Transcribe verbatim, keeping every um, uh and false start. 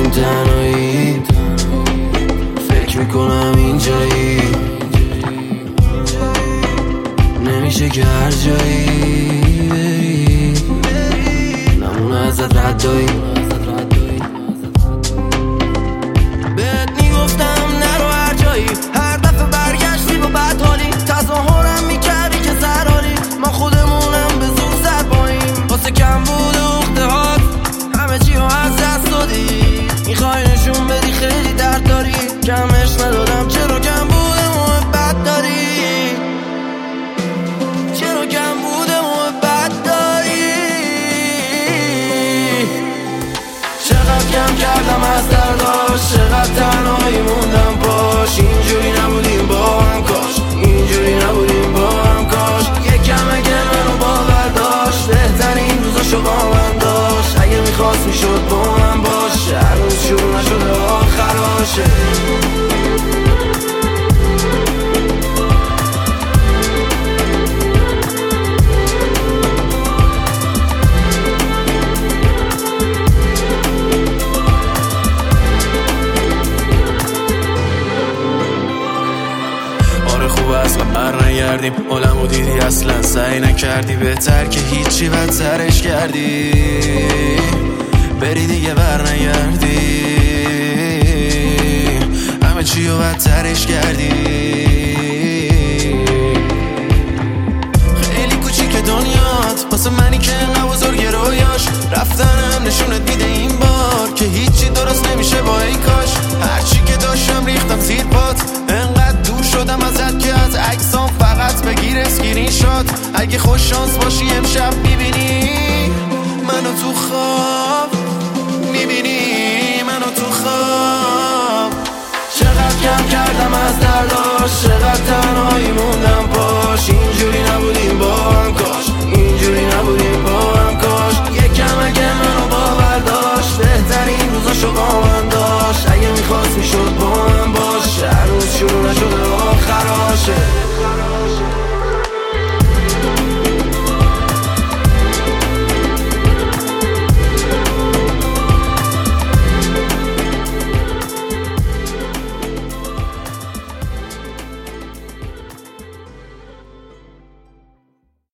این تنهایی، فکر میکنم اینجایی نمیشه که هر جایی نمونه ازت ردایی. بهت میگفتم نرو هر جایی، هر دفعه برگشتی با بد حالی، تظاهرم میکردی که زراری، ما خودمونم به زور زد پاییم واسه کم بود اخته هات، همه چی رو از دست دادی، میخوای نشون بدی خیلی درد داری، کمش ندادم چرا کم بود محبت داری، چرا کم بود محبت داری، چقدر کم کردم از درداش، چقدر تنهایی موندم باش، اینجوری نبودیم با هم کاش، اینجوری نبودیم با هم کاش، یکم اگه منو باور داشت، بهترین روزاشو با من داشت، اگه میخواست میشد با من باشه، هنوز شروع نشده آخراشه. خوب اصلا بر نگردیم، عالمو دیدی اصلا سعی نکردی، بهتر که هیچی بدترش کردی، بری دیگه بر نگردی، همه چی رو بدترش کردی، خیلی کوچیک دنیات واسه منی که انقدر بزرگ رویاش، رفتنم نشونت میده این بار که هیچی درست نمیشه با ای کاش، هرچی که داشتم ریختم زیر پات، انقدر دور شدم ازت که از عکسام فقط بگیر اسکرین شات، اگه خوش شانس باشی امشب میبینی منو تو خواب، میبینی منو تو خواب، چقدر کم کردم از درداش، چقدر تنهایی موندم باش، اینجوری نبودیم با